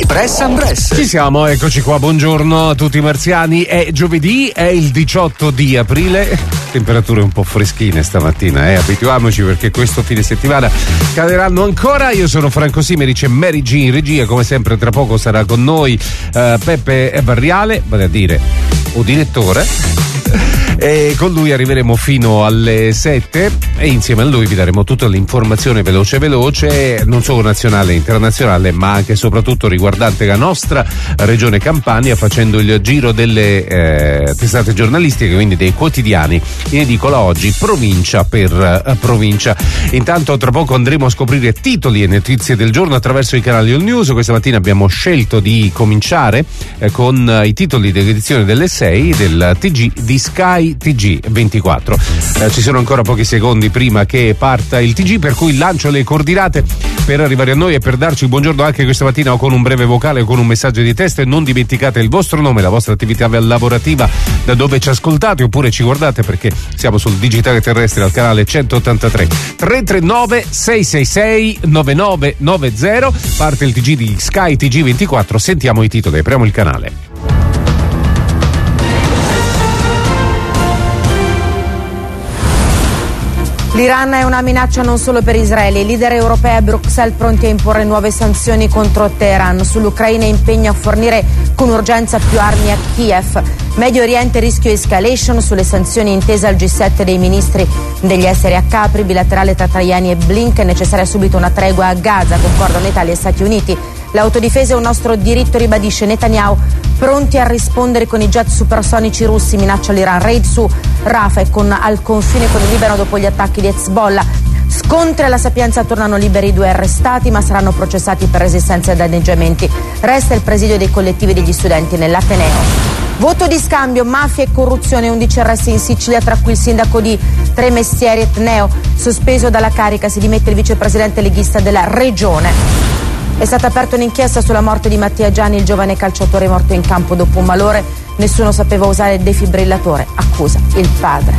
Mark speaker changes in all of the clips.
Speaker 1: Press and Press.
Speaker 2: Ci siamo, eccoci qua, buongiorno a tutti i marziani. È giovedì, è il 18 di aprile, temperature un po' freschine stamattina, abituiamoci perché questo fine settimana caderanno ancora. Io sono Franco Simeric e Mary G in regia, come sempre tra poco sarà con noi Peppe Barriale, vale a dire o direttore, e con lui arriveremo fino alle 7 e insieme a lui vi daremo tutta l'informazione veloce, non solo nazionale e internazionale, ma anche e soprattutto riguardante la nostra regione Campania, facendo il giro delle testate giornalistiche, quindi dei quotidiani in edicola oggi provincia per provincia. Intanto tra poco andremo a scoprire titoli e notizie del giorno attraverso i canali All News. Questa mattina abbiamo scelto di cominciare con i titoli dell'edizione delle 6 del TG di Sky TG24. Ci sono ancora pochi secondi prima che parta il TG, per cui lancio le coordinate per arrivare a noi e per darci il buongiorno anche questa mattina, o con un breve vocale o con un messaggio di testo. E non dimenticate il vostro nome, la vostra attività lavorativa, da dove ci ascoltate oppure ci guardate, perché siamo sul digitale terrestre al canale 183. 339 666 9990. Parte il TG di Sky TG24. Sentiamo i titoli, apriamo il canale.
Speaker 3: L'Iran è una minaccia non solo per Israele. I leader europei a Bruxelles pronti a imporre nuove sanzioni contro Teheran. Sull'Ucraina impegno a fornire con urgenza più armi a Kiev. Medio Oriente rischio escalation. Sulle sanzioni intesa al G7 dei ministri degli esteri a Capri. Bilaterale tra Tajani e Blinken. Necessaria subito una tregua a Gaza. Concordano Italia e Stati Uniti. L'autodifesa è un nostro diritto, ribadisce Netanyahu. Pronti a rispondere con i jet supersonici russi, minaccia l'Iran. Raid su Rafah e al confine con il Libano dopo gli attacchi di Hezbollah. Scontri alla Sapienza, tornano liberi 2 arrestati, ma saranno processati per resistenza e danneggiamenti. Resta il presidio dei collettivi degli studenti nell'Ateneo. Voto di scambio, mafia e corruzione, 11 arresti in Sicilia, tra cui il sindaco di Tremestieri Etneo, sospeso dalla carica, si dimette il vicepresidente leghista della regione. È stata aperta un'inchiesta sulla morte di Mattia Gianni, il giovane calciatore morto in campo dopo un malore. Nessuno sapeva usare il defibrillatore, accusa il padre.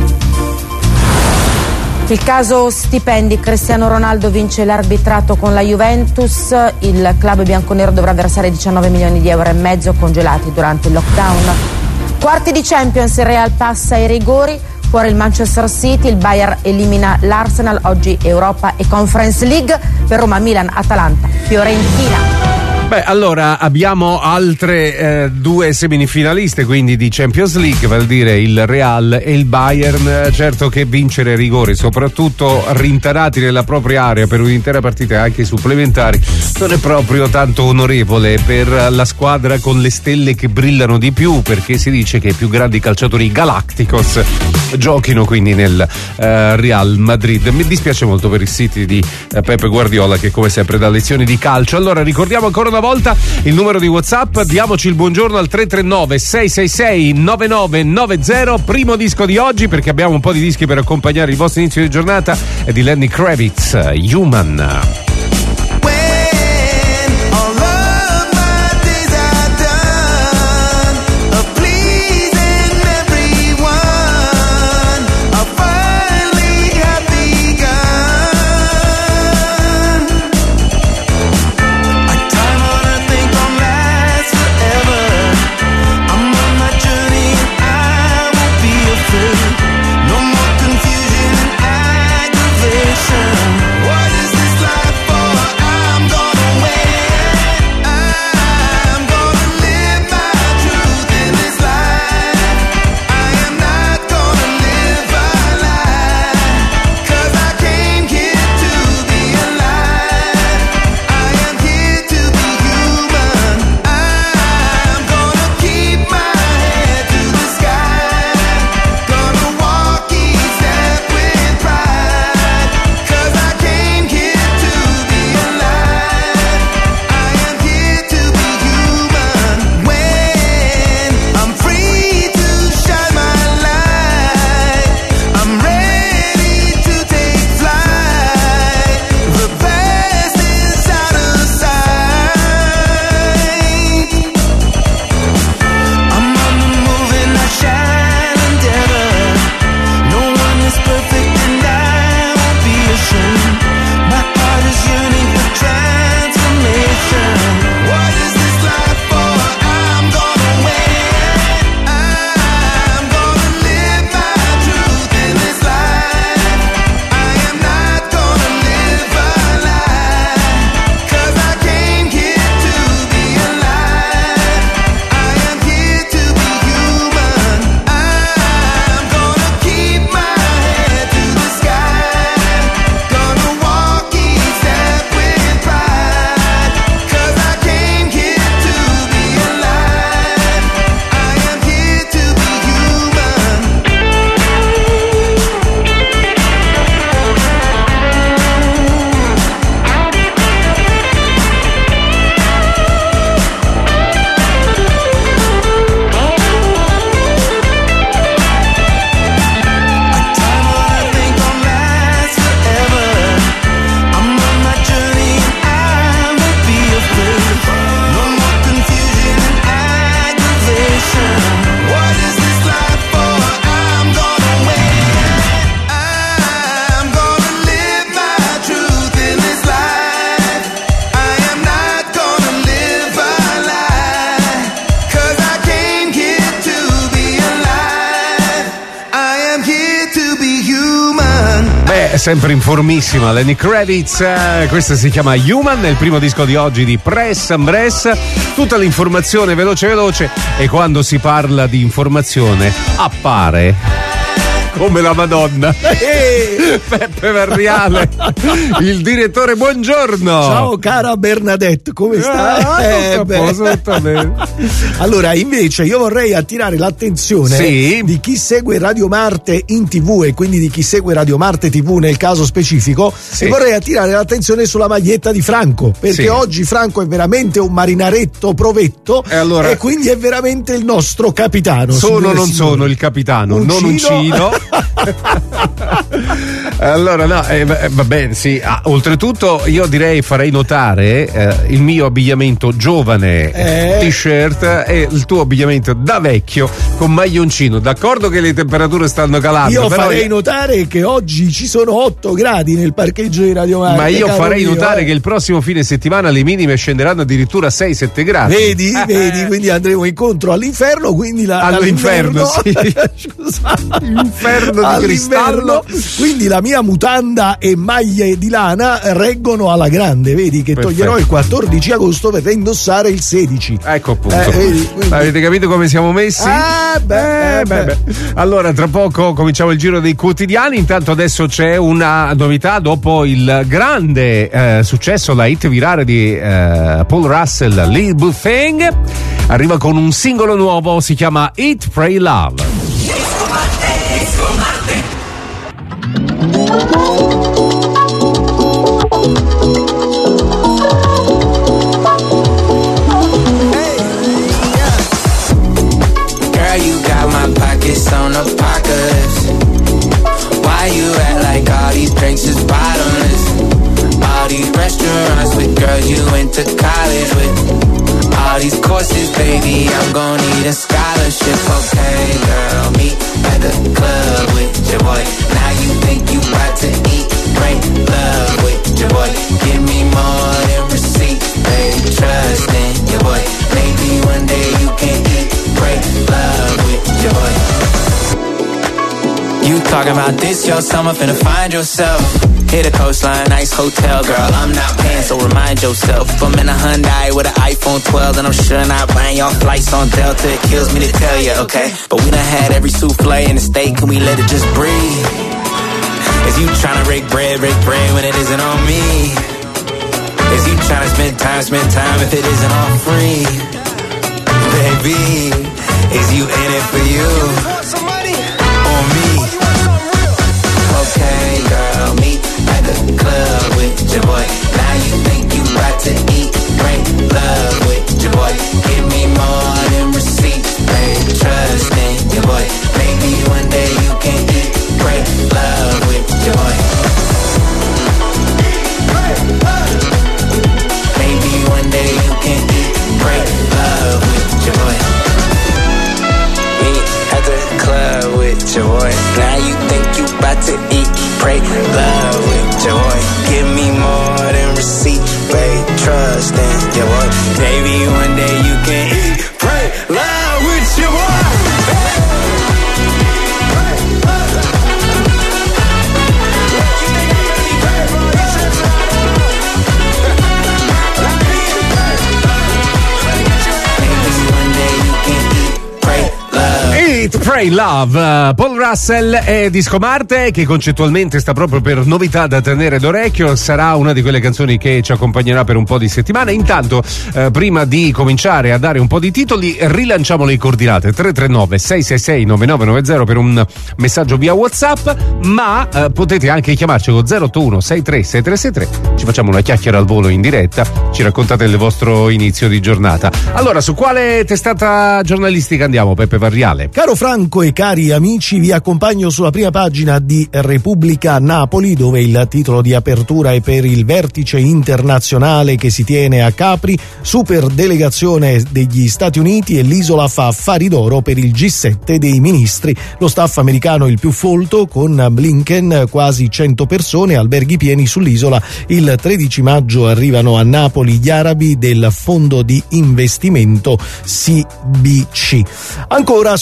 Speaker 3: Il caso stipendi, Cristiano Ronaldo vince l'arbitrato con la Juventus. Il club bianconero dovrà versare 19 milioni di euro e mezzo congelati durante il lockdown. Quarti di Champions, il Real passa ai rigori. Fuori il Manchester City, il Bayern elimina l'Arsenal. Oggi Europa e Conference League per Roma, Milan, Atalanta, Fiorentina.
Speaker 2: Beh, allora abbiamo altre due semifinaliste quindi di Champions League, vale a dire il Real e il Bayern. Certo che vincere rigori, soprattutto rintanati nella propria area per un'intera partita e anche i supplementari, non è proprio tanto onorevole per la squadra con le stelle che brillano di più, perché si dice che i più grandi calciatori Galacticos giochino quindi nel Real Madrid. Mi dispiace molto per il City di Pepe Guardiola, che come sempre dà lezioni di calcio. Allora ricordiamo ancora una volta il numero di WhatsApp, diamoci il buongiorno al 339 666 9990. Primo disco di oggi, perché abbiamo un po' di dischi per accompagnare il vostro inizio di giornata, è di Lenny Kravitz, Human.
Speaker 4: What is this life?
Speaker 2: sempre in formissima Lenny Kravitz, questa si chiama Human, è il primo disco di oggi di Press and Bress. Tutta l'informazione veloce, e quando si parla di informazione appare come la Madonna Peppe Varriale, il direttore. Buongiorno.
Speaker 1: Ciao cara Bernadette, come stai?
Speaker 2: Tutto bene.
Speaker 1: Allora, invece io vorrei attirare l'attenzione di chi segue Radio Marte in TV, e quindi di chi segue Radio Marte TV nel caso specifico, e vorrei attirare l'attenzione sulla maglietta di Franco, perché oggi Franco è veramente un marinaretto provetto, e quindi è veramente il nostro capitano.
Speaker 2: Sono il capitano, non uncino. Allora va bene, sì. Oltretutto io farei notare il mio abbigliamento giovane, t-shirt, e il tuo abbigliamento da vecchio con maglioncino. D'accordo che le temperature stanno calando,
Speaker 1: io farei notare che oggi ci sono 8 gradi nel parcheggio di Radio Marte,
Speaker 2: ma io farei notare che il prossimo fine settimana le minime scenderanno addirittura 6-7 gradi.
Speaker 1: Vedi, quindi andremo incontro all'inferno, quindi
Speaker 2: all'inferno sì.
Speaker 1: Scusa,
Speaker 2: l'inferno di cristallo,
Speaker 1: quindi la mia mutanda e maglie di lana reggono alla grande. Vedi che toglierò il 14 agosto per indossare il 16.
Speaker 2: Ecco appunto, avete capito come siamo messi? Allora tra poco cominciamo il giro dei quotidiani. Intanto adesso c'è una novità. Dopo il grande successo, la hit virale di Paul Russell, Little Thing, arriva con un singolo nuovo, si chiama Eat, Pray, Love.
Speaker 4: On apocalypse, why you act like all these drinks is bottomless? All these restaurants with girls you went to college with, all these courses, baby, I'm gon' need a scholarship. Okay, girl, meet at the club with your boy. Now you think you about to eat, break love with your boy. Give me more than receipts, baby, trust in your boy. Maybe one day you can eat, break love with your boy. You talking about this, your summer, finna find yourself. Hit a coastline, nice hotel, girl, I'm not paying, so remind yourself. I'm in a Hyundai with an iPhone 12, and I'm sure not buying y'all flights on Delta. It kills me to tell you, okay? But we done had every souffle in the state, can we let it just breathe? Is you tryna break bread when it isn't on me? Is you tryna spend time if it isn't all free? Baby, is you in it for you? Or me? Okay, girl, meet at the club with your boy. Now you think you about to eat, break love with your boy. Give me more than receipts, babe, trust in your boy. Maybe one day you can eat, break love with your boy. Maybe one day you can eat, break love with your boy. Meet at the club with your boy. Now you think you about to eat, pray, love with joy. Give me more than receipt, babe, trust in your boy. Maybe one day you can eat, pray, love with your boy.
Speaker 2: Pray Love, Paul Russell e Disco Marte, che concettualmente sta proprio per novità da tenere d'orecchio. Sarà una di quelle canzoni che ci accompagnerà per un po' di settimane. Intanto prima di cominciare a dare un po' di titoli, rilanciamo le coordinate 339 666 9990 per un messaggio via WhatsApp, ma potete anche chiamarci con 081 63 6363. Ci facciamo una chiacchiera al volo in diretta, ci raccontate il vostro inizio di giornata. Allora, su quale testata giornalistica andiamo, Peppe Varriale?
Speaker 1: Caro Franco e cari amici, vi accompagno sulla prima pagina di Repubblica Napoli, dove il titolo di apertura è per il vertice internazionale che si tiene a Capri, super delegazione degli Stati Uniti e l'isola fa affari d'oro per il G7 dei ministri. Lo staff americano il più folto, con Blinken, quasi 100 persone, alberghi pieni sull'isola. Il 13 maggio arrivano a Napoli gli arabi del fondo di investimento CBC. Ancora sulla prima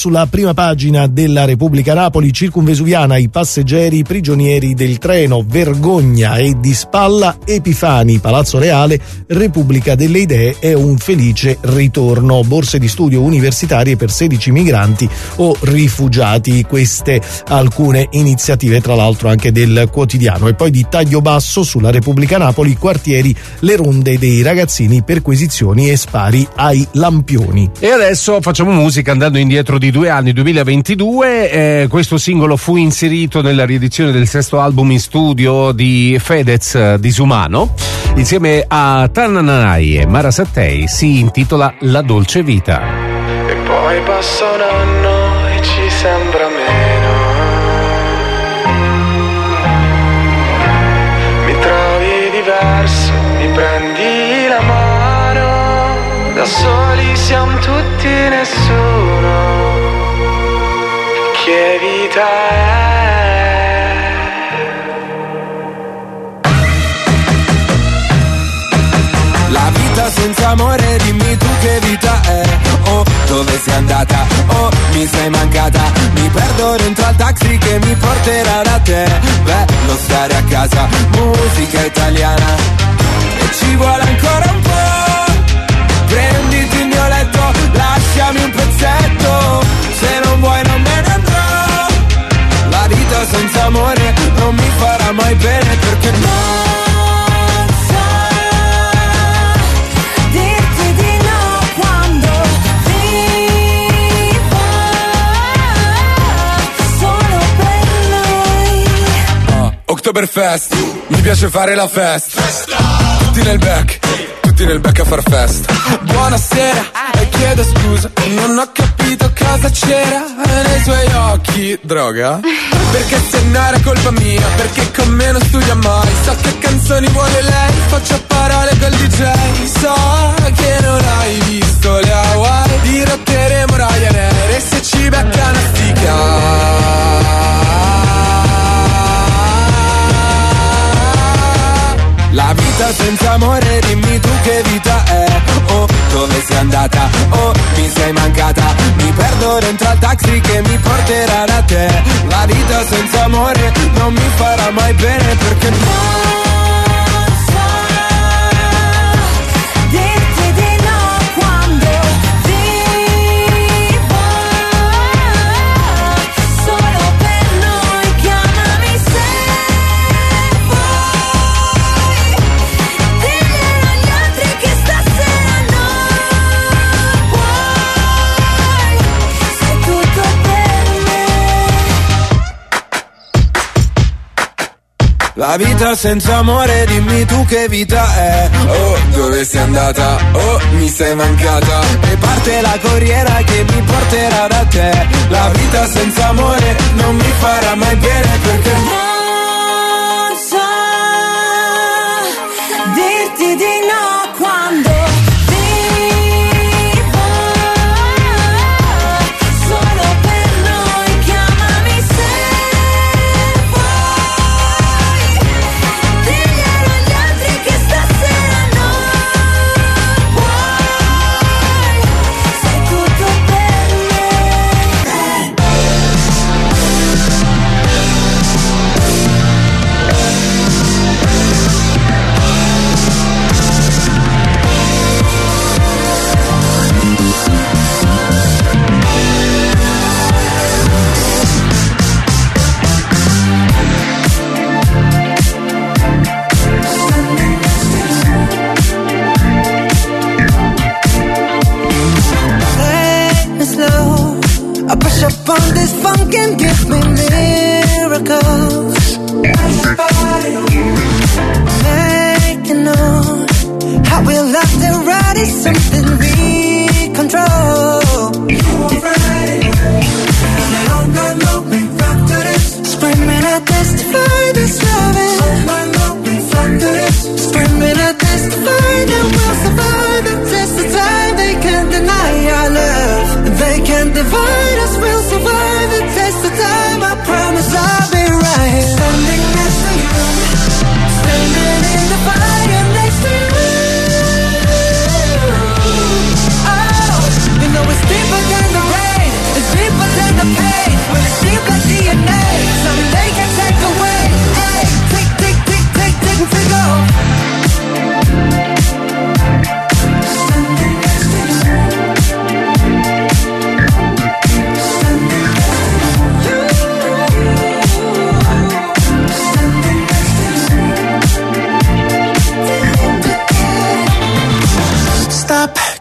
Speaker 1: prima pagina della Repubblica Napoli, circumvesuviana, i passeggeri prigionieri del treno, vergogna e di spalla, Epifani, Palazzo Reale, Repubblica delle Idee è un felice ritorno, borse di studio universitarie per 16 migranti o rifugiati, queste alcune iniziative tra l'altro anche del quotidiano. E poi di taglio basso sulla Repubblica Napoli, quartieri, le ronde dei ragazzini, perquisizioni e spari ai lampioni.
Speaker 2: E adesso facciamo musica andando indietro di 2 anni, 2022. Questo singolo fu inserito nella riedizione del 6º album in studio di Fedez Disumano insieme a Tananai e Mara Sattei, si intitola La dolce vita.
Speaker 5: E poi passa un anno e ci sembra meno, mi trovi diverso, mi prendi la mano, da soli siamo tutti, nessuno, che vita è?
Speaker 6: La vita senza amore, dimmi tu che vita è. Oh, dove sei andata? Oh, mi sei mancata. Mi perdo dentro al taxi che mi porterà da te. Bello stare a casa, musica italiana, e ci vuole ancora un po'. Prenditi il mio letto, lasciami un pezzetto, se non vuoi non me ne andrò. La vita senza amore non mi farà mai bene, perché no. Oktoberfest, mi piace fare la festa. Tutti nel back a far festa. Buonasera, e chiedo scusa, non ho capito cosa c'era nei suoi occhi. Droga? Perché se non era colpa mia, perché con me non studia mai. So che canzoni vuole lei, faccio a parole col DJ. So che non hai visto le Hawaii, dirotteremo Ryanair, e se ci becca una stica. La vita senza amore, dimmi tu che vita è. Oh, dove sei andata? Oh, mi sei mancata. Mi perdo dentro al taxi che mi porterà da te. La vita senza amore non mi farà mai bene, perché no. La vita senza amore, dimmi tu che vita è. Oh, dove sei andata? Oh, mi sei mancata. E parte la corriera che mi porterà da te. La vita senza amore non mi farà mai bene, perché non so dirti di no quando up on this funk and give me miracles. Make it known how we love to ride is something we control. Screaming I testify this loving. Screaming I testify that we'll survive the test of time. They can't deny our love. They can't divide us. We'll survive the test of time. I promise I'll be right. Standing next to you, standing in the fire next to you.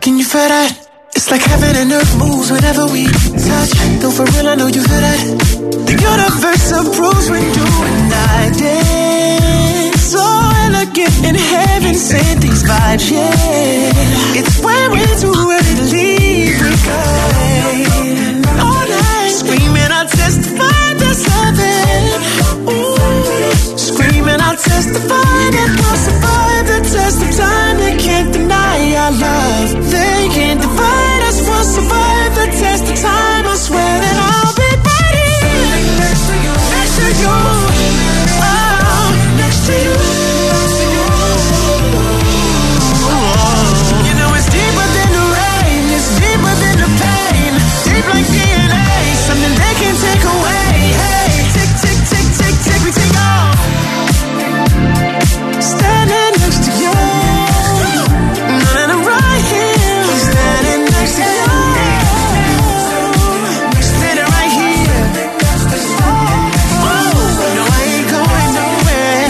Speaker 7: Can you feel that? It's like heaven and earth moves whenever we touch. Though for real, I know you feel that. The universe approves when you and I dance. So elegant in heaven, send these vibes, yeah. It's when we're too early to leave, we go all night, screaming, I'll testify there's heaven. Ooh, screaming, I'll testify that we'll survive the test of time. They can't deny our love. They can't divide us. We'll survive the test of time. I swear that I'll be right here next to you, next to you. Oh, next to you. You know it's deeper than the rain. It's deeper than the pain. Deep like DNA. Something they can't take away. Hey, tick, tick, tick, tick, tick, we take off. Standing next to you. And I'm right here. Standing next to you. Standing right here. Oh, no, I ain't going nowhere.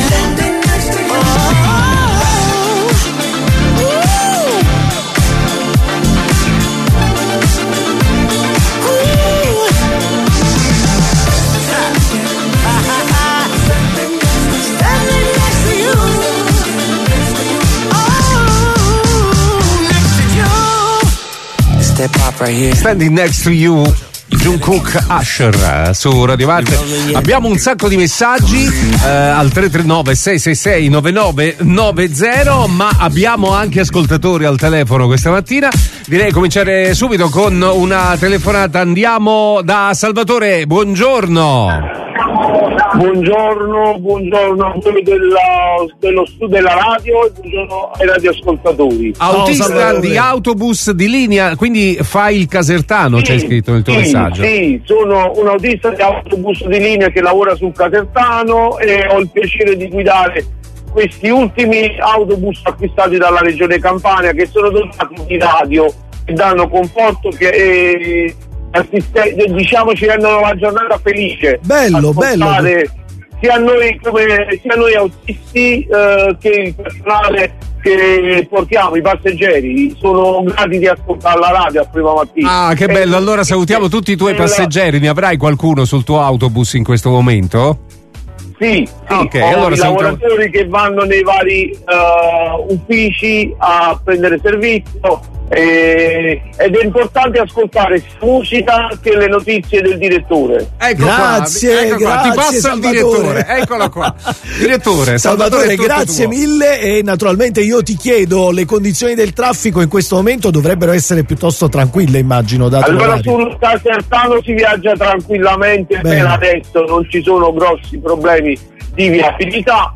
Speaker 2: Standing Next to You, Jungkook, Usher su Radio Marte. Abbiamo un sacco di messaggi al 339 666 9990, ma abbiamo anche ascoltatori al telefono questa mattina. Direi cominciare subito con una telefonata. Andiamo da Salvatore, buongiorno.
Speaker 8: Buongiorno a voi dello studio della radio e buongiorno ai radioascoltatori.
Speaker 2: Autista di autobus di linea, quindi fai il casertano, c'è scritto nel tuo messaggio.
Speaker 8: Sì, sono un autista di autobus di linea che lavora sul casertano e ho il piacere di guidare questi ultimi autobus acquistati dalla Regione Campania, che sono dotati di radio e danno conforto che diciamo ci rendono la giornata felice.
Speaker 1: Bello.
Speaker 8: Sia noi autisti che il personale che portiamo, i passeggeri, sono grati di ascoltare la radio a prima mattina.
Speaker 2: Ah, che bello, allora salutiamo tutti i tuoi passeggeri. Ne avrai qualcuno sul tuo autobus in questo momento?
Speaker 8: Sì,
Speaker 2: okay, allora
Speaker 8: i lavoratori che vanno nei vari uffici a prendere servizio. Ed è importante ascoltare musica che le notizie del direttore.
Speaker 1: Grazie,
Speaker 2: ti passa il direttore. Eccolo qua. Direttore
Speaker 1: Salvatore, grazie
Speaker 2: tuo.
Speaker 1: Mille. E naturalmente io ti chiedo, le condizioni del traffico in questo momento dovrebbero essere piuttosto tranquille, immagino, dato
Speaker 8: allora sul Casertano si viaggia tranquillamente. Per adesso non ci sono grossi problemi di viabilità.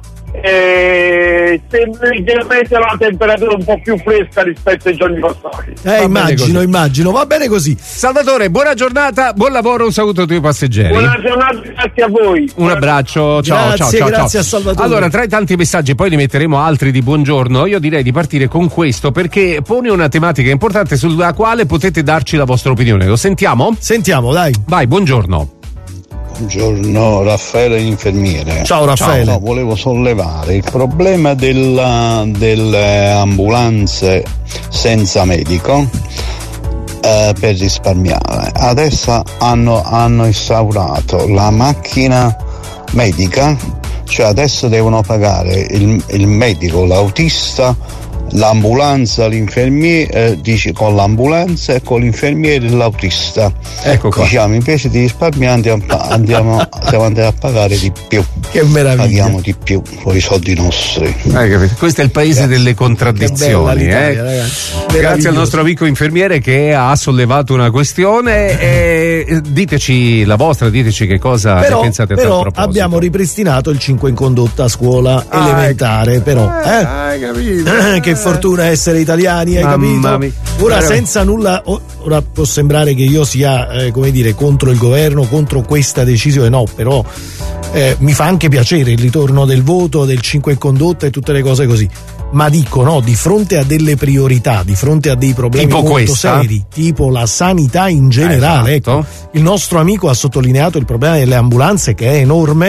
Speaker 8: Leggermente la temperatura un po' più fresca rispetto ai giorni passati.
Speaker 1: Immagino, va bene così.
Speaker 2: Salvatore, buona giornata, buon lavoro, un saluto ai tuoi passeggeri.
Speaker 8: Buona giornata, grazie a voi.
Speaker 2: Un abbraccio, ciao.
Speaker 1: Grazie a Salvatore.
Speaker 2: Allora, tra i tanti messaggi, poi ne metteremo altri di buongiorno, io direi di partire con questo perché pone una tematica importante sulla quale potete darci la vostra opinione. Lo sentiamo?
Speaker 1: Sentiamo, dai.
Speaker 2: Vai, buongiorno.
Speaker 9: Buongiorno, Raffaele infermiere.
Speaker 1: Ciao Raffaele.
Speaker 9: No, volevo sollevare il problema delle ambulanze senza medico per risparmiare. Adesso hanno instaurato la macchina medica, cioè adesso devono pagare il medico, l'autista, l'ambulanza, l'infermiere, dice con l'ambulanza e con l'infermiere e l'autista.
Speaker 2: Ecco qua.
Speaker 9: Diciamo, invece di risparmiare andiamo a pagare di più.
Speaker 1: Che meraviglia.
Speaker 9: Paghiamo di più con i soldi nostri.
Speaker 2: Questo è il paese delle contraddizioni. Grazie al nostro amico infermiere che ha sollevato una questione. Diteci la vostra, diteci che cosa ne pensate a tal proposito.
Speaker 1: Però abbiamo ripristinato il 5 in condotta a scuola elementare, però.
Speaker 2: Hai capito?
Speaker 1: Che fortuna essere italiani, hai capito? Ora senza nulla, ora può sembrare che io sia contro il governo, contro questa decisione, no, però mi fa anche piacere il ritorno del voto, del 5 in condotta e tutte le cose così. Ma dico, no, di fronte a delle priorità, di fronte a dei problemi
Speaker 2: tipo
Speaker 1: molto
Speaker 2: questa?
Speaker 1: seri, tipo la sanità in generale,
Speaker 2: esatto.
Speaker 1: ecco, il nostro amico ha sottolineato il problema delle ambulanze che è enorme,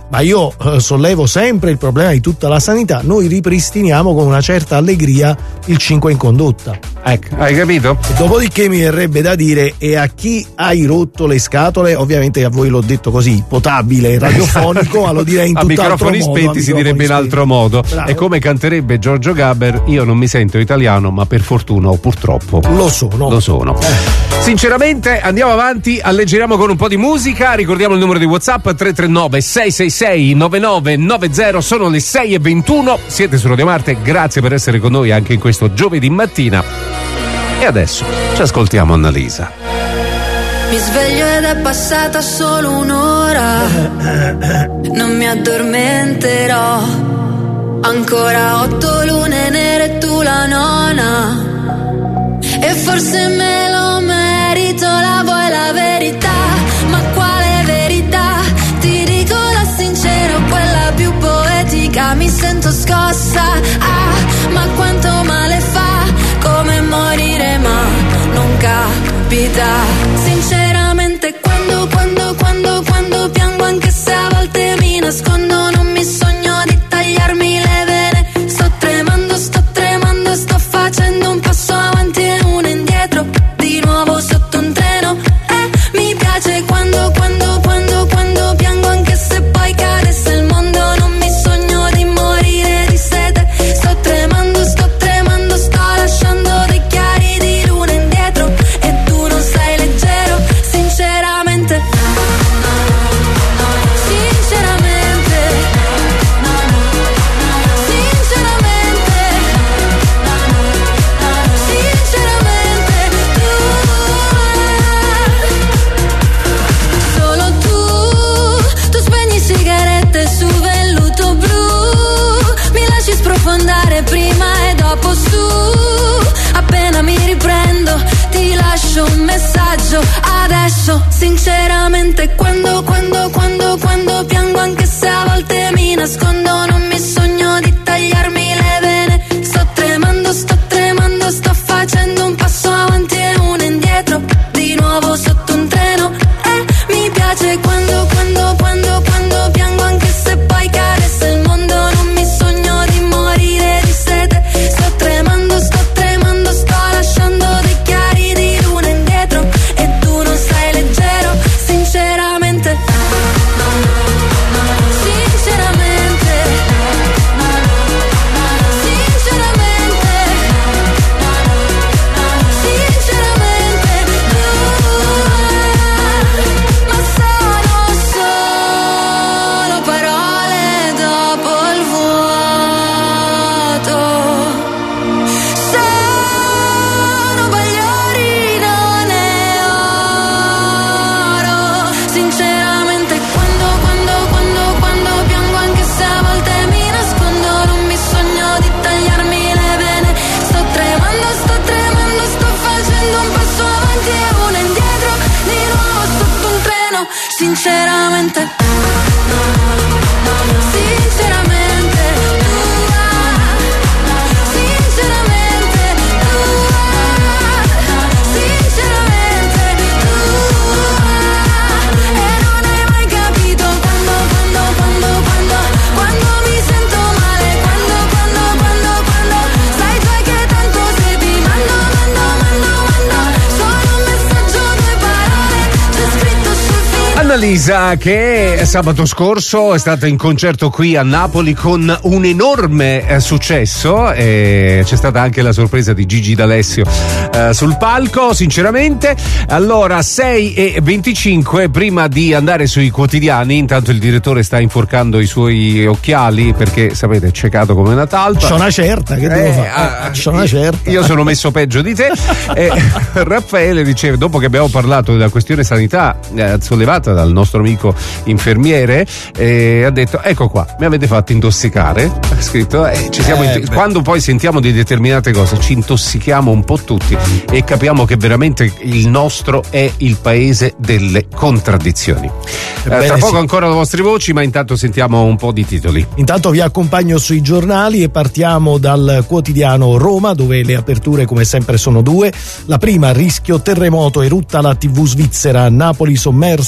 Speaker 1: ma io sollevo sempre il problema di tutta la sanità. Noi ripristiniamo con una certa allegria il 5 in condotta.
Speaker 2: Ecco, hai capito?
Speaker 1: E dopodiché mi verrebbe da dire: e a chi hai rotto le scatole? Ovviamente a voi l'ho detto così, potabile, radiofonico, ma lo direi in tutt'altro modo.
Speaker 2: A microfoni spenti si direbbe in altro modo. Bravo. È come canterebbe Giorgio Gaber: io non mi sento italiano, ma per fortuna o purtroppo
Speaker 1: lo sono.
Speaker 2: Sinceramente andiamo avanti, alleggeriamo con un po' di musica. Ricordiamo il numero di WhatsApp 339 666 9990. Sono le 6:21. Siete su Radio Marte, grazie per essere con noi anche in questo giovedì mattina. E adesso ci ascoltiamo Annalisa.
Speaker 10: Mi sveglio ed è passata solo un'ora, non mi addormenterò. Ancora 8 lune nere e tu la nona, e forse me lo merito. La vuoi la verità? Ma quale verità? Ti dico la sincera, quella più poetica. Mi sento scossa, ma quanto male fa, come morire ma non capita. Sinceramente quando piango, anche se a volte mi nascondo, non mi sogno di tagliarmi le vene. Sto tremando, sto facendo un passo avanti e uno indietro, di nuovo sotto un treno. Mi piace quando piango, anche se poi cadesse il mondo, non mi sogno di morire di sete. Sto tremando, sto lasciando dei chiari di luna indietro, e tu non sei leggero. Sinceramente solo tu spegni sigarette su velluto blu, mi lasci sprofondare prima e dopo su. Appena mi riprendo ti lascio un messaggio adesso. Sinceramente quando piango, anche se a volte mi nascondo, non mi sogno di tagliarmi le vene. Sto tremando, sto facendo un passo avanti e uno indietro, di nuovo sotto un treno. Mi piace quando piango, anche se poi cadesse il mondo, non mi sogno di morire di sete. Sto tremando, sto lasciando dei chiari di luna indietro, e tu non sei leggero. Sinceramente ma sono solo parole dopo il vuoto. Sono bagliori, non è oro. Sinceramente quando piango, anche se a volte mi nascondo, non mi sogno di tagliarmi le vene. Sto tremando, sto facendo un passo avanti e uno indietro, di nuovo sotto un treno. Sinceramente e non hai mai capito quando mi sento male, quando sai tu che tanto se ti mando solo un messaggio, 2 parole, c'è scritto sul filo.
Speaker 2: Annalisa, che sabato scorso è stata in concerto qui a Napoli con un enorme successo, e c'è stata anche la sorpresa di Gigi D'Alessio sul palco. Sinceramente, allora 6:25, prima di andare sui quotidiani, intanto il direttore sta inforcando i suoi occhiali perché sapete è ciecato come una talpa.
Speaker 1: C'ho una certa, che devo fare? C'ho una certa.
Speaker 2: Io sono messo peggio di te. Raffaele diceva, dopo che abbiamo parlato della questione sanità sollevata dal nostro amico infermiere, ha detto: ecco qua, mi avete fatto intossicare. Ha scritto, ci siamo quando poi sentiamo di determinate cose ci intossichiamo un po' tutti e capiamo che veramente il nostro è il paese delle contraddizioni. Tra poco ancora le vostre voci, ma intanto sentiamo un po' di titoli.
Speaker 1: Intanto vi accompagno sui giornali e partiamo dal quotidiano Roma, dove le aperture come sempre sono 2. La prima: rischio terremoto, erutta la TV svizzera, Napoli sommersa da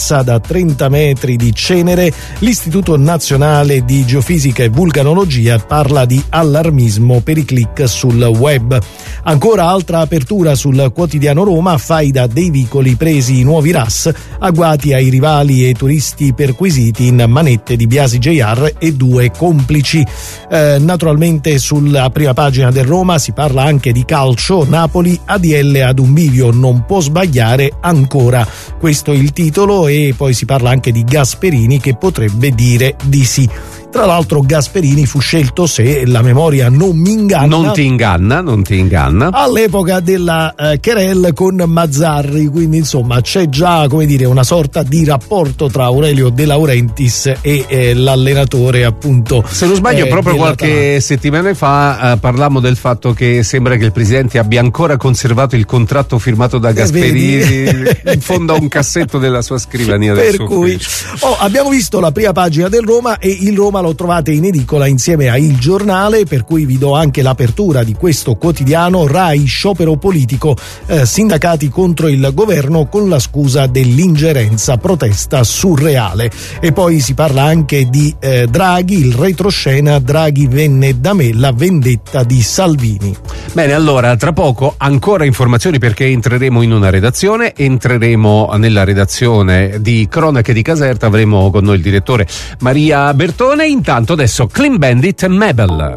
Speaker 1: 30 metri di cenere. L'Istituto Nazionale di Geofisica e Vulcanologia parla di allarmismo per i click sul web. Ancora altra apertura sul quotidiano Roma, faida dei vicoli presi i nuovi RAS, agguati ai rivali e turisti perquisiti in manette di Biasi JR e 2 complici. Naturalmente sulla prima pagina del Roma si parla anche di calcio. Napoli, ADL ad un bivio, non può sbagliare ancora. Questo è il titolo, e poi si parla anche di Gasperini che potrebbe dire di sì. Tra l'altro Gasperini fu scelto, se la memoria non mi inganna,
Speaker 2: non ti inganna,
Speaker 1: all'epoca della querelle con Mazzarri, quindi insomma c'è già, come dire, una sorta di rapporto tra Aurelio De Laurentiis e l'allenatore, appunto.
Speaker 2: Se non sbaglio proprio qualche settimana fa parlammo del fatto che sembra che il presidente abbia ancora conservato il contratto firmato da Gasperini in fondo a un cassetto della sua scrivania.
Speaker 1: Per cui abbiamo visto la prima pagina del Roma, e il Roma lo trovate in edicola insieme a Il Giornale, per cui vi do anche l'apertura di questo quotidiano. Rai, sciopero politico, sindacati contro il governo con la scusa dell'ingerenza, protesta surreale. E poi si parla anche di Draghi, il retroscena, Draghi venne da me, la vendetta di Salvini.
Speaker 2: Bene, allora tra poco ancora informazioni, perché entreremo in una redazione, entreremo nella redazione di Cronache di Caserta, avremo con noi il direttore Maria Bertone. Intanto adesso Clean Bandit e Mabel.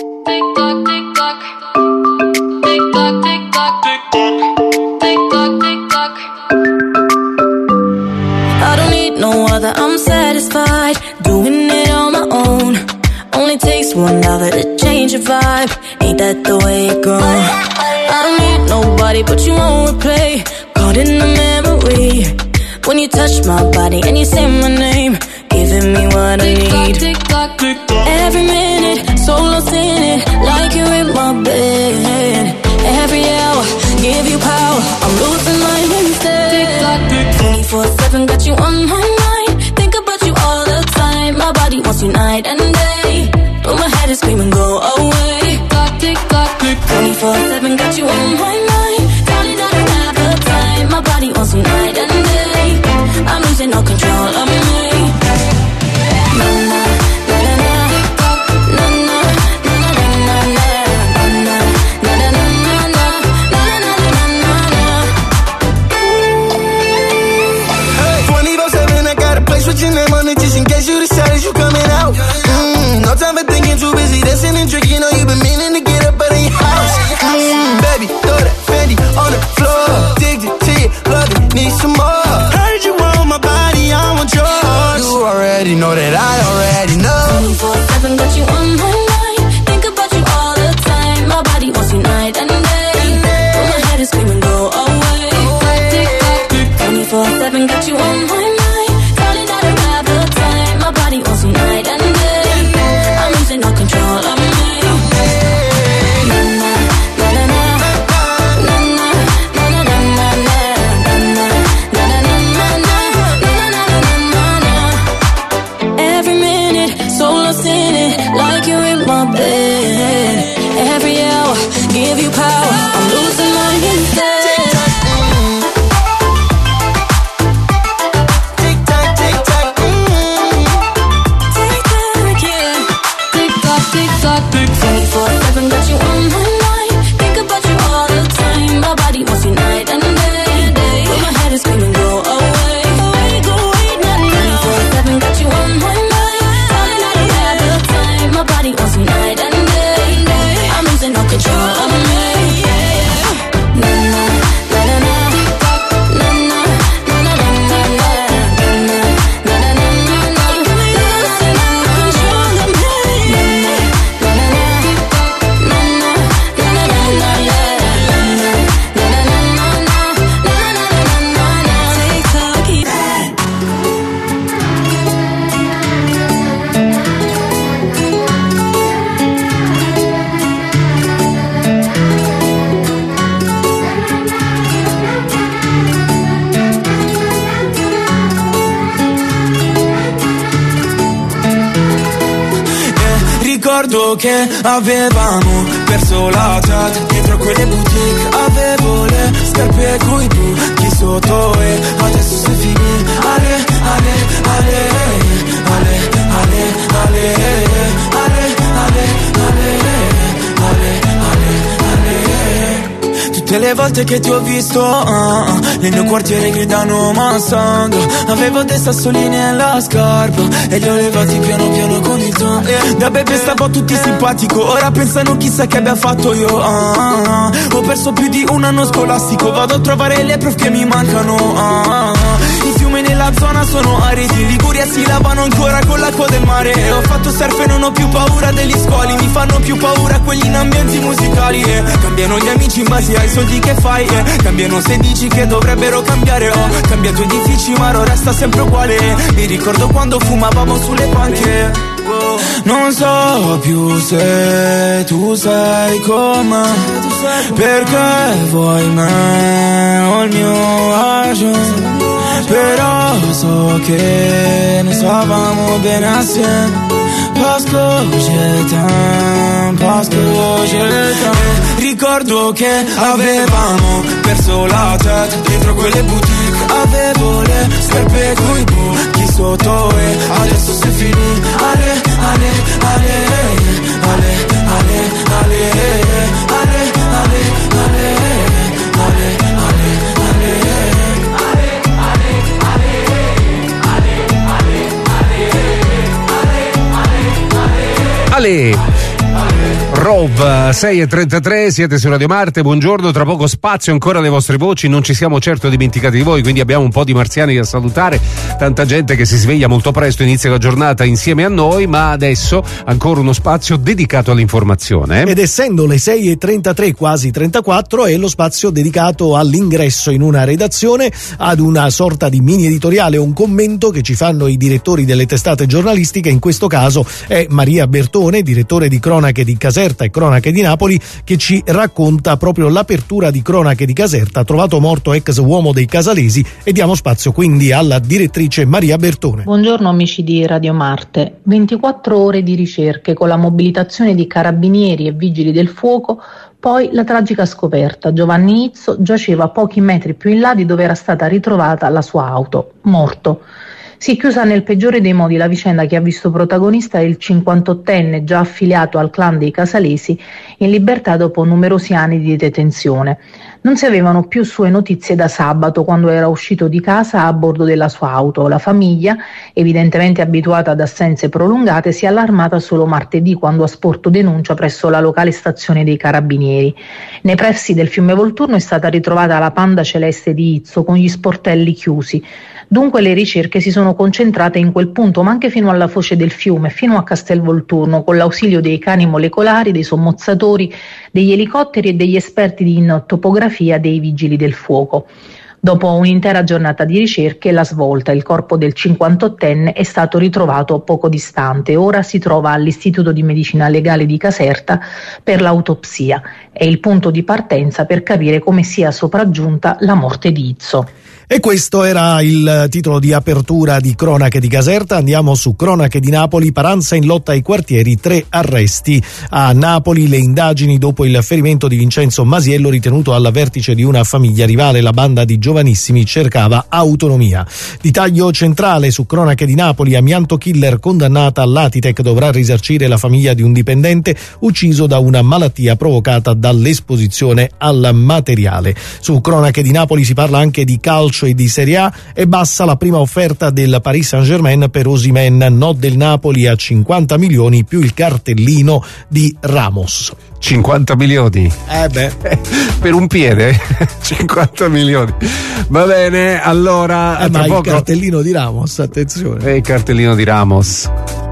Speaker 11: I don't need no other, I'm satisfied doing it on my own. Only takes one other to change your vibe. Ain't that the way it goes? I don't need nobody but you won't replay. Caught in the memory when you touch my body and you say my name, giving me what I need. Every minute, so lost in it, like you're in my bed. Every hour, give you power, I'm losing my instead. 24/7, got you on my mind, think about you all the time. My body wants you night and day, but my head is screaming, go away. 24/7, got you on my mind, darling, I don't have the time. My body wants you night and day, I'm losing all control of me.
Speaker 7: In case you decided you coming out. No time for thinking, too busy dancing and drinking. Know you've been meaning to get up out of your house. Baby, throw that Fendi on the floor. Dig it to you, love it, need some more. Heard you want my body, I want yours. You already know that I already know.
Speaker 11: 24/7, got you on my mind, think about you all the time. My body wants you night and day, but my head is screaming, go away. 24/7, got you on my mind. Night and day, I'm losing all control of me. Na na na na na na na na na na na na na na. Every minute, so lost in it, like you're in my bed. Every hour, give you power, I'm losing my instead.
Speaker 6: Ricordo che avevamo perso la chat dietro a quelle boutique. Avevo le scarpe coi blu, chi sotto, e adesso sei finita. Ale, ale, le volte che ti ho visto nel mio quartiere gridano Mustang. Avevo dei sassolini nella scarpa e li ho levati piano piano con il ton. Da bebe stavo tutti simpatico, ora pensano chissà che abbia fatto io. Ho perso più di un anno scolastico, vado a trovare le prof che mi mancano. I fiumi nella zona sono aridi, in Liguria si lavano ancora con l'acqua del mare. Ho fatto surf e non ho più paura degli squali, mi fanno più paura quelli in ambienti musicali. Cambiano gli amici in base ai soldi che fai, cambiano se dici che dovrebbero cambiare. Ho cambiato edifici ma ora resta sempre uguale. Mi ricordo quando fumavamo sulle panche. Non so più se tu sei con me, perché vuoi me o il mio agio. Però so che ne stavamo bene assieme. Parce que je t'aime. Ricordo che avevamo perso la testa dietro quelle boutique. Avevo le scarpe coi buchi sotto e adesso sei finì. Ale, ale, ale, ale, ale, ale, ale, ale, ale, ale,
Speaker 2: Ale Rove 6:33, siete su Radio Marte, buongiorno, tra poco spazio ancora le vostre voci, non ci siamo certo dimenticati di voi, quindi abbiamo un po' di marziani da salutare, tanta gente che si sveglia molto presto, inizia la giornata insieme a noi, ma adesso ancora uno spazio dedicato all'informazione.
Speaker 1: Ed essendo le 6:33, quasi 34, è lo spazio dedicato all'ingresso in una redazione, ad una sorta di mini editoriale, un commento che ci fanno i direttori delle testate giornalistiche, in questo caso è Maria Bertone, direttore di Cronache di Caserta e Cronache di Napoli, che ci racconta proprio l'apertura di Cronache di Caserta, trovato morto ex uomo dei Casalesi, e diamo spazio quindi alla direttrice Maria Bertone.
Speaker 12: Buongiorno amici di Radio Marte. 24 ore di ricerche con la mobilitazione di carabinieri e vigili del fuoco, poi la tragica scoperta: Giovanni Izzo giaceva a pochi metri più in là di dove era stata ritrovata la sua auto, morto. Si è chiusa nel peggiore dei modi la vicenda che ha visto protagonista il 58enne già affiliato al clan dei Casalesi, in libertà dopo numerosi anni di detenzione. Non si avevano più sue notizie da sabato, quando era uscito di casa a bordo della sua auto. La famiglia, evidentemente abituata ad assenze prolungate, si è allarmata solo martedì, quando ha sporto denuncia presso la locale stazione dei Carabinieri. Nei pressi del fiume Volturno è stata ritrovata la Panda celeste di Izzo con gli sportelli chiusi. Dunque le ricerche si sono concentrate in quel punto, ma anche fino alla foce del fiume, fino a Castelvolturno, con l'ausilio dei cani molecolari, dei sommozzatori, degli elicotteri e degli esperti in topografia dei vigili del fuoco. Dopo un'intera giornata di ricerche, la svolta: il corpo del 58enne è stato ritrovato poco distante. Ora si trova all'Istituto di Medicina Legale di Caserta per l'autopsia. È il punto di partenza per capire come sia sopraggiunta la morte di Izzo.
Speaker 1: E questo era il titolo di apertura di Cronache di Caserta. Andiamo su Cronache di Napoli. Paranza in lotta ai quartieri, 3 arresti. A Napoli le indagini dopo il ferimento di Vincenzo Masiello, ritenuto al vertice di una famiglia rivale. La banda di giovanissimi cercava autonomia. Di taglio centrale su Cronache di Napoli: amianto killer, condannata all'Atitec, dovrà risarcire la famiglia di un dipendente ucciso da una malattia provocata dall'esposizione al materiale. Su Cronache di Napoli si parla anche di calcio e di Serie A. È bassa la prima offerta del Paris Saint-Germain per Osimhen, no del Napoli a 50 milioni più il cartellino di Ramos.
Speaker 2: 50 milioni? Per un piede? 50 milioni. Va bene, allora
Speaker 1: ma
Speaker 2: tra
Speaker 1: il
Speaker 2: poco...
Speaker 1: cartellino di Ramos, attenzione.
Speaker 2: Il cartellino di Ramos,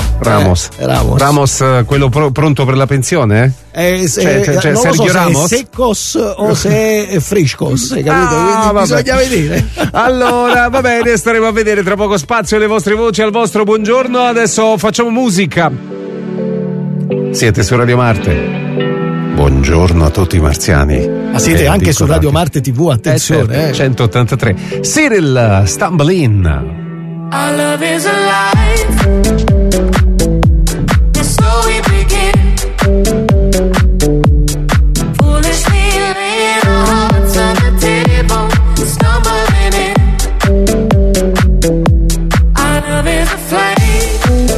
Speaker 2: quello pronto per la pensione?
Speaker 1: Non
Speaker 2: Sergio
Speaker 1: lo so
Speaker 2: Ramos?
Speaker 1: se è Seccos o se è Friscos, hai capito? Quindi bisogna vedere.
Speaker 2: Allora, va bene, staremo a vedere tra poco. Spazio alle vostre voci, al vostro buongiorno. Adesso facciamo musica. Siete su Radio Marte. Buongiorno a tutti i marziani.
Speaker 1: Ma siete anche su Radio Marte TV, attenzione.
Speaker 2: 183. Cyril, Stumble In.
Speaker 13: Our love is alive. So we begin. Foolishly laying our hearts on the table, stumbling in. Our love is a flame,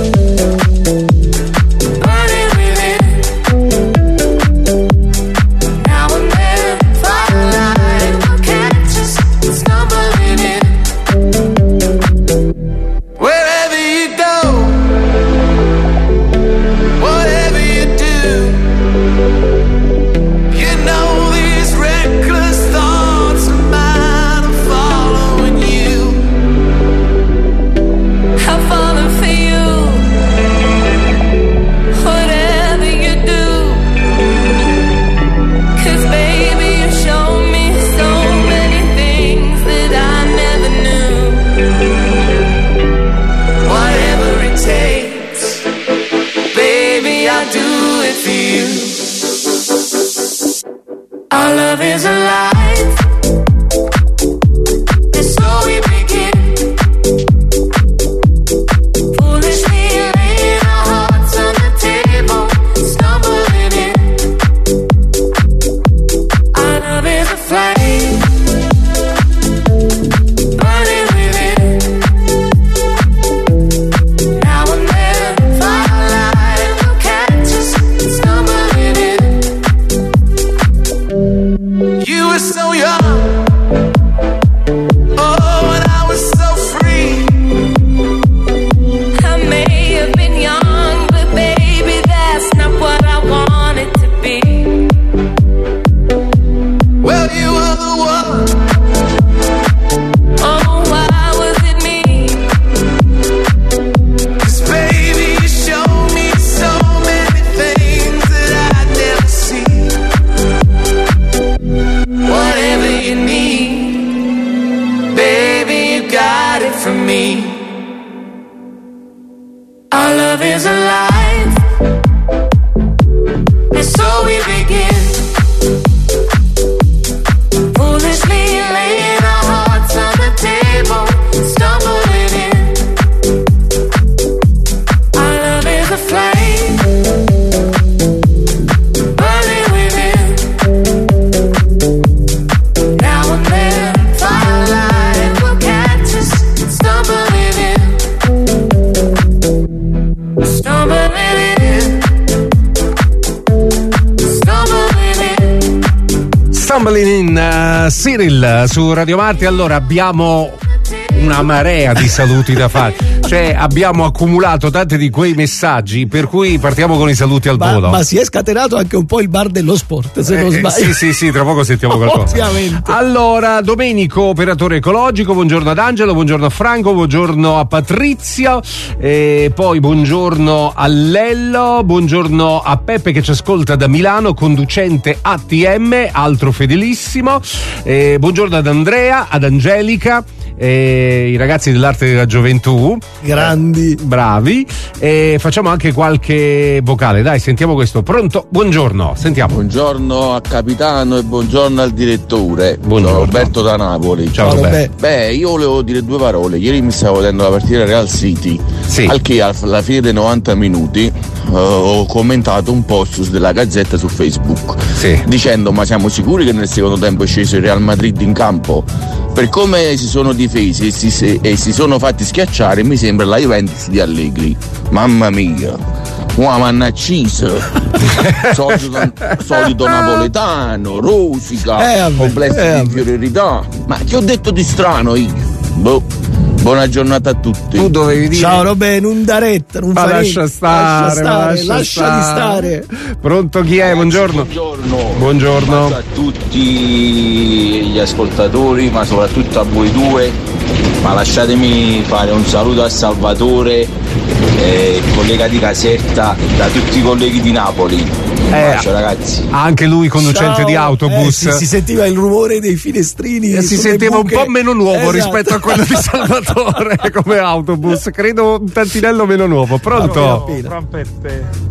Speaker 13: burning within. Now and then, firelight. the one. Oh, why was it me? 'Cause baby, you show me so many things that I'd never see. Whatever you need, baby, you got it from me. Our love is alive, and so we begin. Foolishly laying our hearts on the table, stumbling in. Our love is a flame, burning within. Now and then, firelight will catch us, stumbling in. Stumbling in. Stumbling in.
Speaker 2: Stumbling in Cyril su Radio Marte. Allora abbiamo una marea di saluti da fare, cioè abbiamo accumulato tanti di quei messaggi, per cui partiamo con i saluti al volo.
Speaker 1: Ma si è scatenato anche un po' il bar dello sport, se non sbaglio.
Speaker 2: Sì, tra poco sentiamo qualcosa.
Speaker 1: Ovviamente.
Speaker 2: Allora, Domenico, operatore ecologico, buongiorno ad Angelo, buongiorno a Franco, buongiorno a Patrizia, e poi buongiorno a Lello, buongiorno a Peppe che ci ascolta da Milano, conducente ATM, altro fedelissimo, buongiorno ad Andrea, ad Angelica, i ragazzi dell'arte della gioventù,
Speaker 1: grandi,
Speaker 2: bravi, e facciamo anche qualche vocale, dai, sentiamo questo. Pronto? Buongiorno, sentiamo.
Speaker 14: Buongiorno a capitano e buongiorno al direttore.
Speaker 2: Buongiorno.
Speaker 14: Sono Roberto da Napoli.
Speaker 2: Ciao Roberto.
Speaker 14: Beh, io volevo dire due parole. Ieri mi stavo vedendo la partita Real City, al che alla fine dei 90 minuti ho commentato un post della Gazzetta su Facebook, dicendo: ma siamo sicuri che nel secondo tempo è sceso il Real Madrid in campo? Per come si sono difesi e si sono fatti schiacciare, mi sembra la Juventus di Allegri. Mamma mia, una mannacisa. solito napoletano, rosica, complesso di inferiorità. Ma che ho detto di strano io? Boh. Buona giornata a tutti.
Speaker 2: Tu dovevi dire:
Speaker 1: ciao Robè, non da retta, non fa niente. Lascia di stare.
Speaker 2: Pronto, chi è? Buongiorno. Buongiorno
Speaker 15: a tutti gli ascoltatori, ma soprattutto a voi due. Ma lasciatemi fare un saluto a Salvatore, collega di Caserta, da tutti i colleghi di Napoli. Ciao ragazzi.
Speaker 2: Anche lui conducente di autobus.
Speaker 1: Si sentiva il rumore dei finestrini.
Speaker 2: Si sentiva un po' meno nuovo, rispetto a quello di Salvatore come autobus. Credo un tantinello meno nuovo. Pronto?
Speaker 16: Peppe.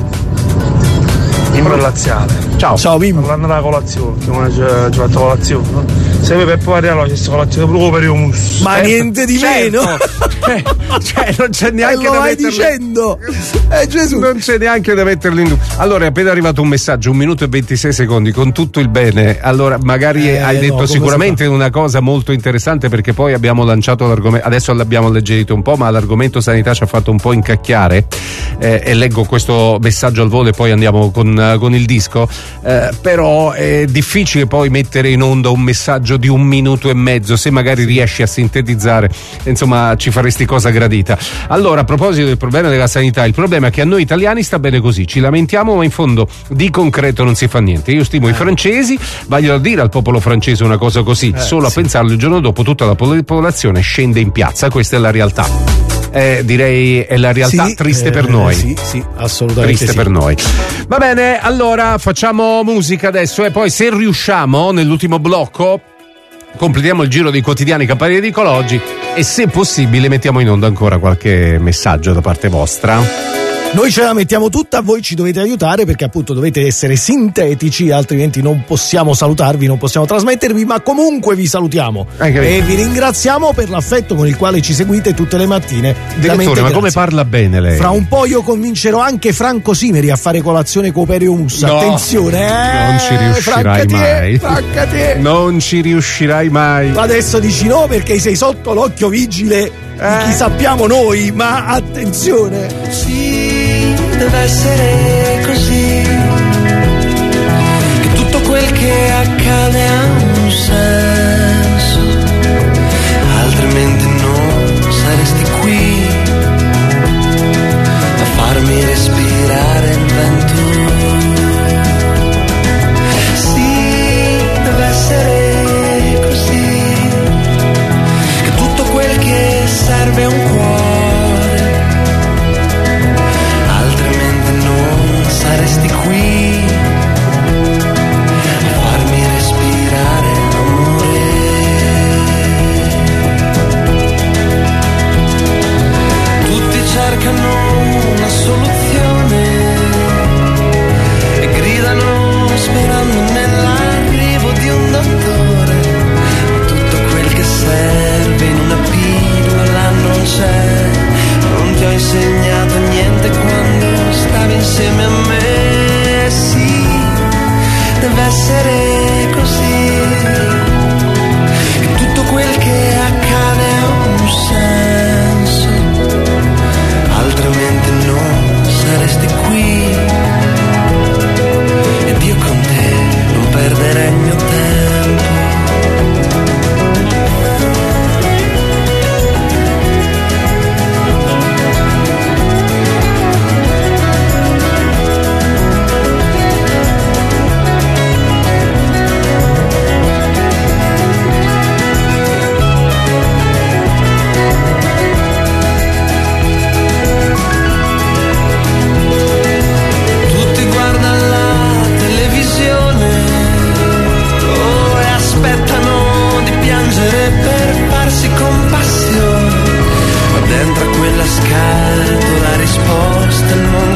Speaker 16: Bimbo laziale.
Speaker 2: Ciao
Speaker 1: Bimbo.
Speaker 16: Parlando della colazione, che non è fatto colazione, no? Se mi Peppo Ariano c'è colazione proprio per il mus.
Speaker 1: Ma niente di meno.
Speaker 2: Cioè non c'è neanche
Speaker 1: lo
Speaker 2: da
Speaker 1: vai
Speaker 2: metterlo.
Speaker 1: dicendo. Gesù.
Speaker 2: Non c'è neanche da metterlo in dubbio. Allora è appena arrivato un messaggio, 1 minuto e 26 secondi, con tutto il bene. Allora magari hai detto sicuramente una cosa molto interessante, perché poi abbiamo lanciato l'argomento, adesso l'abbiamo alleggerito un po', ma l'argomento sanità ci ha fatto un po' incacchiare, e leggo questo messaggio al volo e poi andiamo con il disco, però è difficile poi mettere in onda un messaggio di 1 minuto e mezzo. Se magari riesci a sintetizzare, insomma, ci faresti cosa gradita. Allora, a proposito del problema della sanità, il problema è che a noi italiani sta bene così, ci lamentiamo ma in fondo di concreto non si fa niente. Io stimo i francesi, voglio dire al popolo francese una cosa così, solo a pensarlo il giorno dopo tutta la popolazione scende in piazza. Questa è la realtà. Direi è la realtà, triste per noi.
Speaker 1: Sì, assolutamente.
Speaker 2: Triste per noi. Va bene, allora facciamo musica adesso e poi, se riusciamo, nell'ultimo blocco completiamo il giro dei quotidiani Campanile Ecologi e, se possibile, mettiamo in onda ancora qualche messaggio da parte vostra.
Speaker 1: Noi ce la mettiamo tutta, voi ci dovete aiutare, perché appunto dovete essere sintetici, altrimenti non possiamo salutarvi, non possiamo trasmettervi, ma comunque vi salutiamo e vi ringraziamo per l'affetto con il quale ci seguite tutte le mattine.
Speaker 2: Direttore, ma come parla bene lei?
Speaker 1: Fra un po' io convincerò anche Franco Simeri a fare colazione con Perio Mussa.
Speaker 2: No,
Speaker 1: attenzione,
Speaker 2: non ci riuscirai mai.
Speaker 1: Francati.
Speaker 2: Non ci riuscirai mai.
Speaker 1: Adesso dici no perché sei sotto l'occhio vigile di chi sappiamo noi, ma attenzione.
Speaker 7: Sì, deve essere così, che tutto quel che accade ha un senso, altrimenti non saresti qui a farmi respirare il vento. Sì, deve essere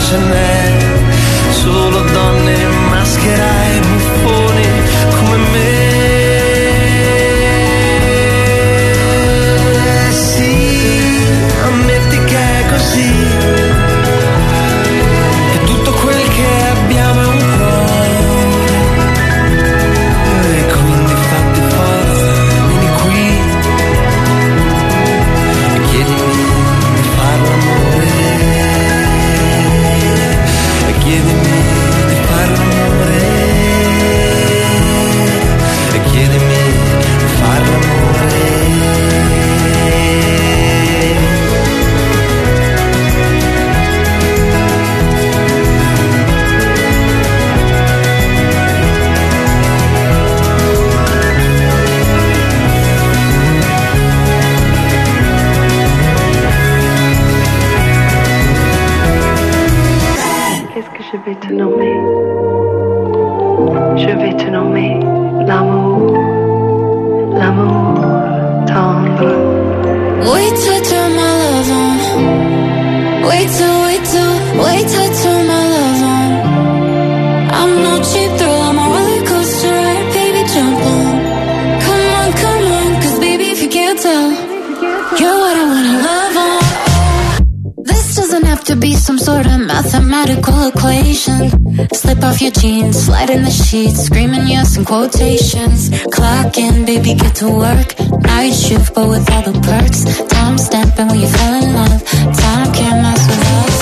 Speaker 7: ce n'è, solo donne in maschera e buffoni come me. Sì, ammetti che è così, che tutto quel che abbiamo è un cuore, e quindi fatti forza, vieni qui e chiedimi di fare l'amore, e chiedimi di fare l'amore, e chiedimi di fare l'amore.
Speaker 17: Qu'est-ce que je vais te nommer? Je vais te nommer l'amour, l'amour tendre.
Speaker 11: Wait till I turn my love on. Wait till I turn my love on. I'm no cheap thrill, I'm a roller coaster ride, baby, jump on. Come on, 'cause baby, if you can't tell, you're what I wanna love on. This doesn't have to be some sort of mathematical equation. Slip off your jeans, slide in the sheets, screaming yes in quotations. Clock in, baby, get to work. Night shift, but with all the perks. Time stamping when you fell in love. Time can't mess with us.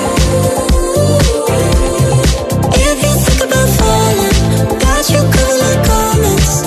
Speaker 11: If you think about falling, got you covered like garments.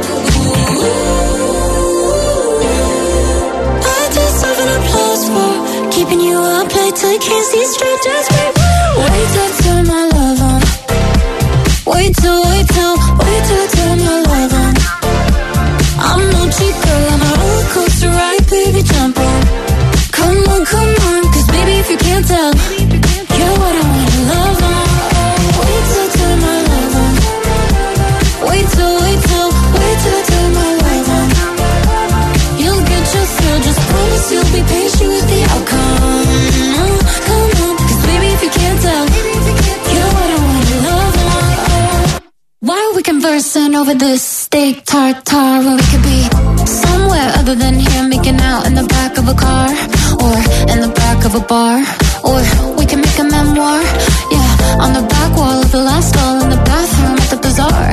Speaker 11: I deserve an applause for keeping you up late till you can't see straight. Just wait till I turn my love on. Wait till I turn my love on. I'm no cheap girl, I'm a roller coaster ride, baby, jump on. Come on, 'cause baby, if you can't tell, you're what I wanna love on. Wait till I turn my love on. Wait till I turn my love on. You'll get your thrill, just promise you'll be patient with the outcome. Come on, 'cause baby, if you can't tell, you're what I wanna love on. Why are we conversing over this steak tartare when we could be somewhere other than here, making out in the back of a car or in the back of a bar, or we can make a memoir, yeah, on the back wall of the last stall in the bathroom at the bazaar.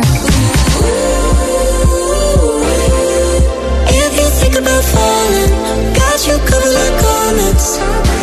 Speaker 11: If you think about falling, got you covered like garments.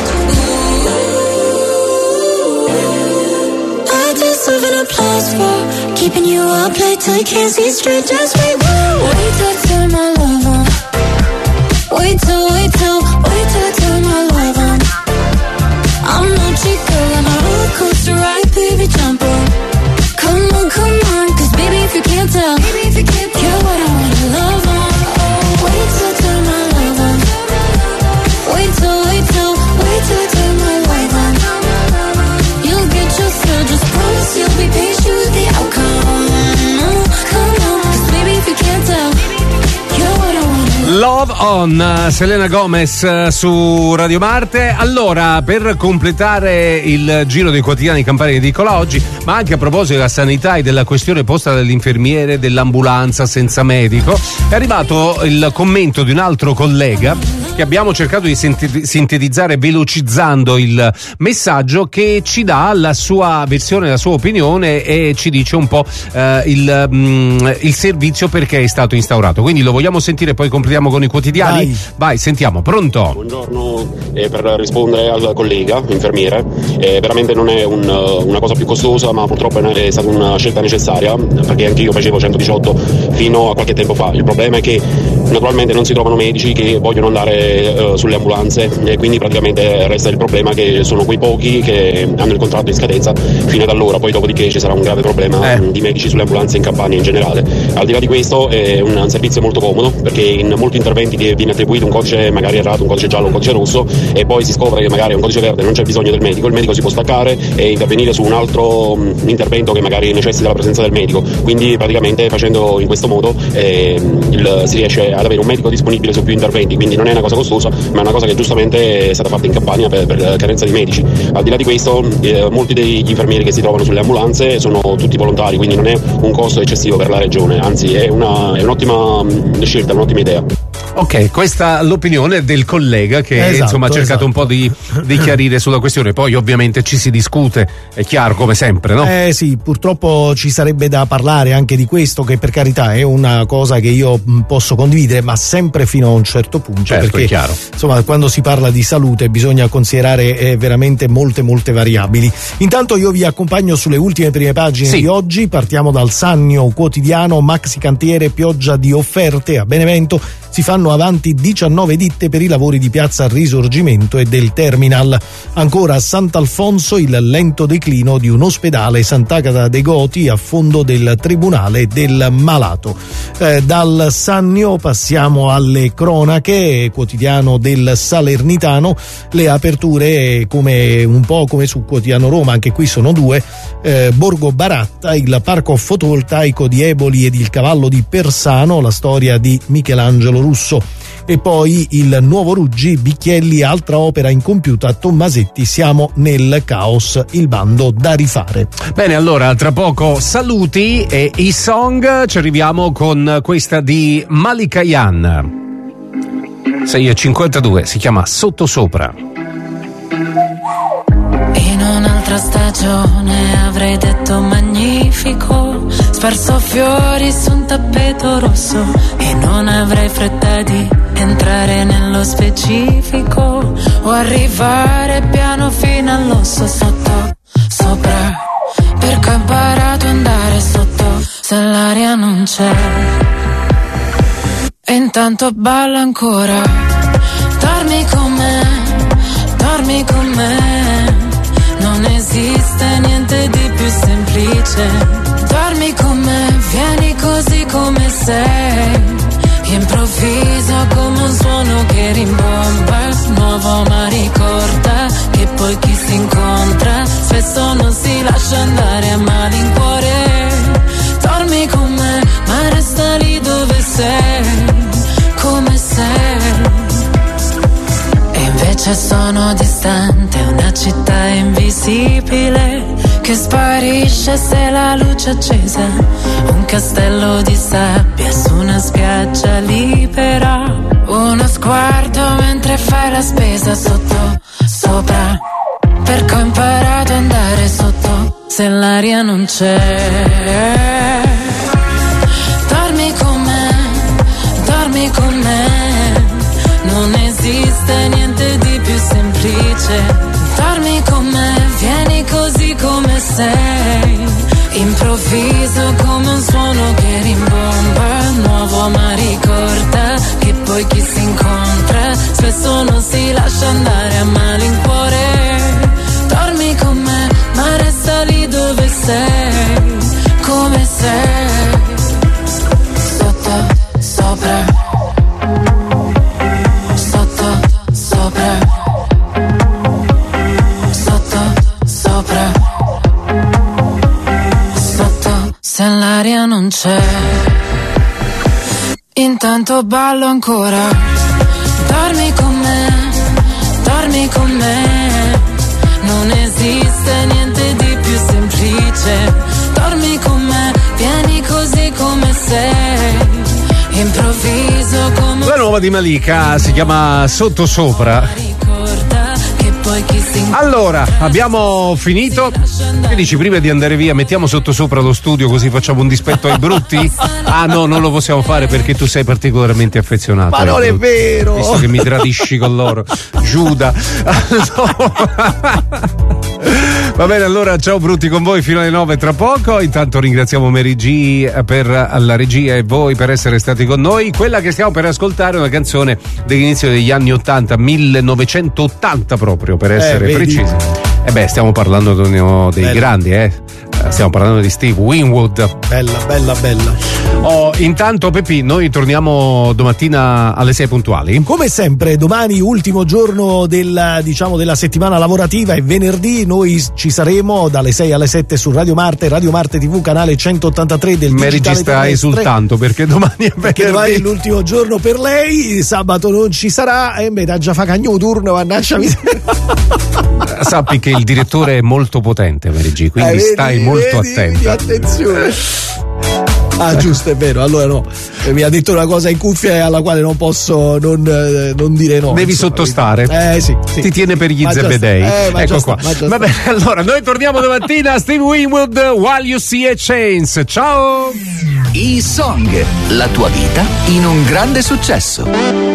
Speaker 11: I deserve an applause for keeping you up late till you can't see straight. Just wait till I turn my love on. Wait till I turn my love on. I'm no cheap girl, I'm a roller coaster ride, baby, jump on. Come on, 'cause baby, if you can't tell, you're what I wanna love on. Wait till I turn my love on. Wait till I turn my love on. You'll get your thrill, just promise you'll be patient with the outcome. Come on, 'cause baby, if you can't tell, you're what I wanna
Speaker 2: Love on, Selena Gomez su Radio Marte. Allora, per completare il giro dei quotidiani campani edicola oggi, ma anche a proposito della sanità e della questione posta dall'infermiere dell'ambulanza senza medico, è arrivato il commento di un altro collega che abbiamo cercato di sintetizzare velocizzando il messaggio, che ci dà la sua versione, la sua opinione e ci dice un po' il servizio perché è stato instaurato. Quindi lo vogliamo sentire, poi completiamo con i quotidiani. Vai, sentiamo. Pronto?
Speaker 18: Buongiorno, per rispondere al collega infermiere, veramente non è una cosa più costosa, ma purtroppo è stata una scelta necessaria, perché anche io facevo 118 fino a qualche tempo fa. Il problema è che naturalmente non si trovano medici che vogliono andare sulle ambulanze, e quindi praticamente resta il problema che sono quei pochi che hanno il contratto in scadenza fino ad allora. Poi dopodiché ci sarà un grave problema di medici sulle ambulanze in Campania in generale. Al di là di questo è un servizio molto comodo, perché in molti interventi che viene attribuito un codice magari errato, un codice giallo, un codice rosso, e poi si scopre che magari è un codice verde, non c'è bisogno del medico, il medico si può staccare e intervenire su un altro intervento che magari necessita la presenza del medico. Quindi praticamente facendo in questo modo si riesce ad avere un medico disponibile su più interventi, quindi non è una cosa costosa, ma è una cosa che giustamente è stata fatta in Campania per carenza di medici. Al di là di questo, molti degli infermieri che si trovano sulle ambulanze sono tutti volontari, quindi non è un costo eccessivo per la regione, anzi è un'ottima scelta, un'ottima idea.
Speaker 2: Ok, questa è l'opinione del collega che insomma ha cercato un po' di chiarire sulla questione. Poi ovviamente ci si discute, è chiaro, come sempre, no?
Speaker 1: Sì, purtroppo ci sarebbe da parlare anche di questo, che per carità è una cosa che io posso condividere, ma sempre fino a un certo punto,
Speaker 2: certo,
Speaker 1: perché
Speaker 2: è chiaro.
Speaker 1: Insomma, quando si parla di salute bisogna considerare veramente molte variabili. Intanto io vi accompagno sulle ultime prime pagine di oggi. Partiamo dal Sannio Quotidiano: maxi cantiere, pioggia di offerte a Benevento. Si fanno avanti 19 ditte per i lavori di Piazza Risorgimento e del Terminal. Ancora a Sant'Alfonso il lento declino di un ospedale Sant'Agata dei Goti a fondo del Tribunale del Malato. Dal Sannio passiamo alle cronache. Quotidiano del Salernitano, le aperture un po' come su Quotidiano Roma, anche qui sono due. Borgo Baratta, il parco fotovoltaico di Eboli ed il cavallo di Persano, la storia di Michelangelo Russo. E poi il nuovo Ruggi, Bicchielli, altra opera incompiuta, Tommasetti, siamo nel caos, il bando da rifare.
Speaker 2: Bene, allora tra poco saluti e i song, ci arriviamo con questa di Malika Yan, 6:52, si chiama Sottosopra.
Speaker 11: In un'altra stagione avrei detto magnifico, sparso fiori su un tappeto rosso, e non avrei fretta di entrare nello specifico o arrivare piano fino all'osso. Sotto, sopra, perché ho imparato ad andare sotto se l'aria non c'è, e intanto balla ancora. Dormi con me, dormi con me, non esiste niente di più semplice. Dormi con me, vieni così come sei, improvviso come un suono che rimbomba, nuovo ma ricorda che poi chi si incontra spesso non si lascia andare a malincuore. Dormi con me, ma resta lì dove sei, come sei. Invece sono distante, una città invisibile che sparisce se la luce è accesa, un castello di sabbia su una spiaggia libera, uno sguardo mentre fai la spesa. Sotto, sopra, perché ho imparato ad andare sotto se l'aria non c'è. Dormi con me, non esiste niente di più semplice. Dormi con me, vieni così come sei, improvviso come un suono che rimbomba, nuovo ma ricorda che poi chi si incontra spesso non si lascia andare a malincuore. Dormi con me, ma resta lì dove sei, come sei. Sotto, sopra, se l'aria non c'è, intanto ballo ancora. Dormi con me, non esiste niente di più semplice. Dormi con me, vieni così come sei, improvviso come...
Speaker 2: La nuova di Malika si chiama Sottosopra. Allora, abbiamo finito. Che dici, prima di andare via mettiamo Sottosopra lo studio così facciamo un dispetto ai brutti? Ah no, non lo possiamo fare perché tu sei particolarmente affezionato.
Speaker 1: Ma non è vero!
Speaker 2: Visto che mi tradisci con loro. Giuda. Allora... Va bene, allora ciao brutti, con voi fino alle 9 tra poco. Intanto ringraziamo Mary G per la regia e voi per essere stati con noi. Quella che stiamo per ascoltare è una canzone dell'inizio degli anni 80, 1980 proprio per essere precisi. Stiamo parlando di uno dei grandi, Stiamo parlando di Steve Winwood.
Speaker 1: Bella.
Speaker 2: Intanto Peppi, noi torniamo domattina alle 6 puntuali.
Speaker 1: Come sempre, domani ultimo giorno della settimana lavorativa, e venerdì noi ci saremo dalle 6 alle 7 su Radio Marte TV, canale 183 del digitale
Speaker 2: Mary ci sta esultando perché domani è venerdì.
Speaker 1: Perché domani è l'ultimo giorno per lei, sabato non ci sarà e me da già fa cagno turno, mannaggia miseria.
Speaker 2: Sappi che il direttore è molto potente, Mary G, quindi stai molto attenta.
Speaker 1: Attenzione. Ah, giusto, è vero. Allora no, mi ha detto una cosa in cuffia alla quale non posso non dire no.
Speaker 2: Devi sottostare.
Speaker 1: Sì.
Speaker 2: Ti tiene per gli zebedei. Ecco qua. Va bene, allora noi torniamo domattina a Steve Winwood, While You See a Chance. Ciao!
Speaker 19: E-Song, la tua vita in un grande successo.